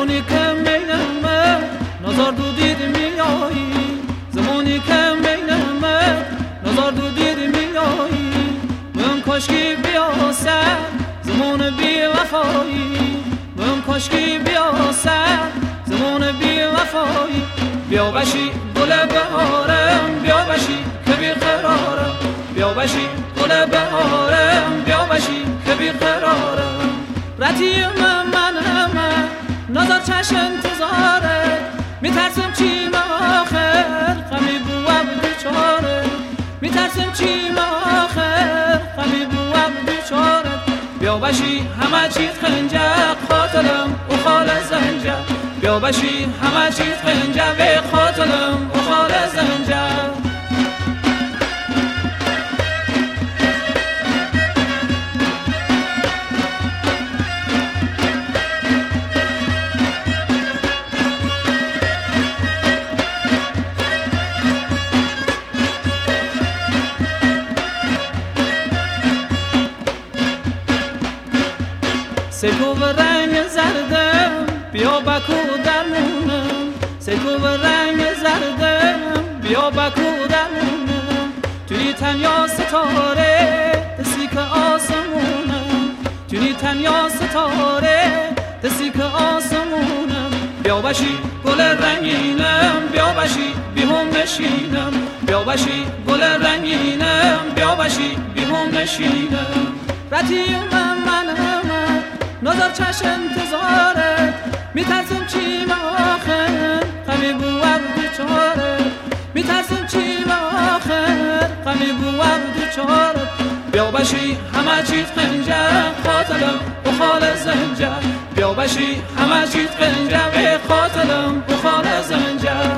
زمانی که مینمه نظر دو دید میایی زمانی که مینمه نظر دو دید میایی من کاشکی بیاسد زمان بی وفایی من کاشکی بیاسد زمان بی وفایی بیا بشی گل بهارم بیا بشی که بی قرارم بیا بشی گل بهارم بیا بشی که بی قرارم رتیم منم نظر چش انتظاره میترسم چی آخر غمی بوام بیچاره میترسم چی آخر غمی بوام بیچاره بیا بشی همه چیز خنجر قاتلم و خال زنجر بیا بشی همه چیز خنجر و قاتلم و خال زنجر سکو و رنگ زردم بیا بکو درمونم سکو و رنگ زردم بیا بکو درمونم توی تنیا ستاره دستی که آسمونم توی تنیا ستاره دستی که آسمونم بیا بشی گل رنگینم بیا بشی بیهم نشینم بیا بشی گل رنگینم بیا بشی بیهم نشینم رتیم منم نظر چش انتظاره میترسم چی آخر غمی بوام بیچاره میترسم چی آخر غمی بوام بیچاره بیا بشی همه چیز خنجر قاتلم و خال زنجر بیا بشی همه چیز خنجر و قاتلم و خال زنجر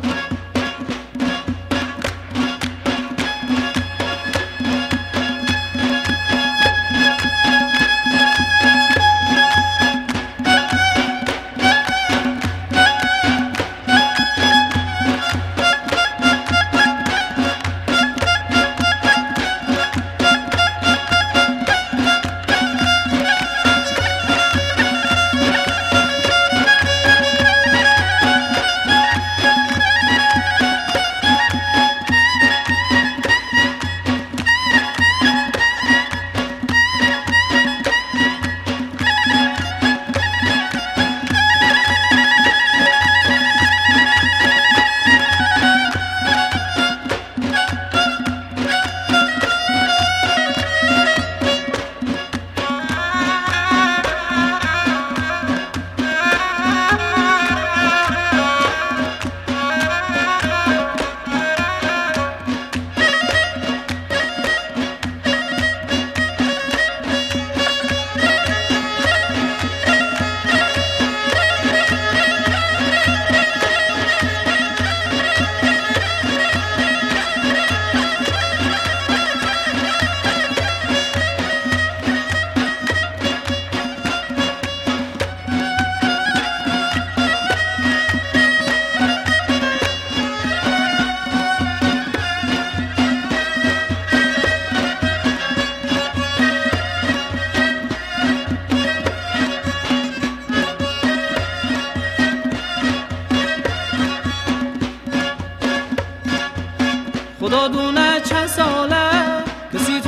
خدا دونه چند ساله کسی تو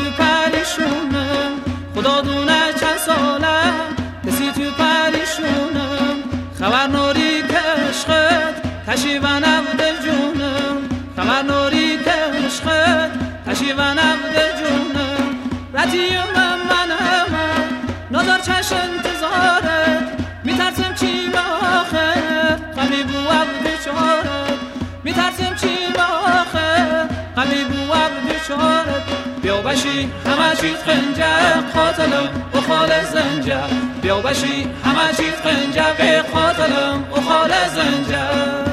پریشونم خدا دونه چند ساله کسی تو پریشونم خبر نوری که عشقت تشیوه نبوده جونم خبر نوری که عشقت تشیوه نبوده جونم رتیم منم نظر چش انتظارت میترسم چی آخر غمی بوام بیچاره میترسم چی آخر غمی بوام بیچاره بیا بشی همه چیز خنجر قاتلم و خال زنجر بیا بشی همه چیز خنجر و قاتلم و خال زنجر